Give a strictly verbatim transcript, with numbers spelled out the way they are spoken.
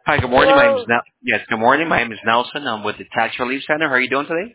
Hi, good morning. My name is Hello. Nel- yes, good morning. My name is Nelson. I'm with the Tax Relief Center. How are you doing today?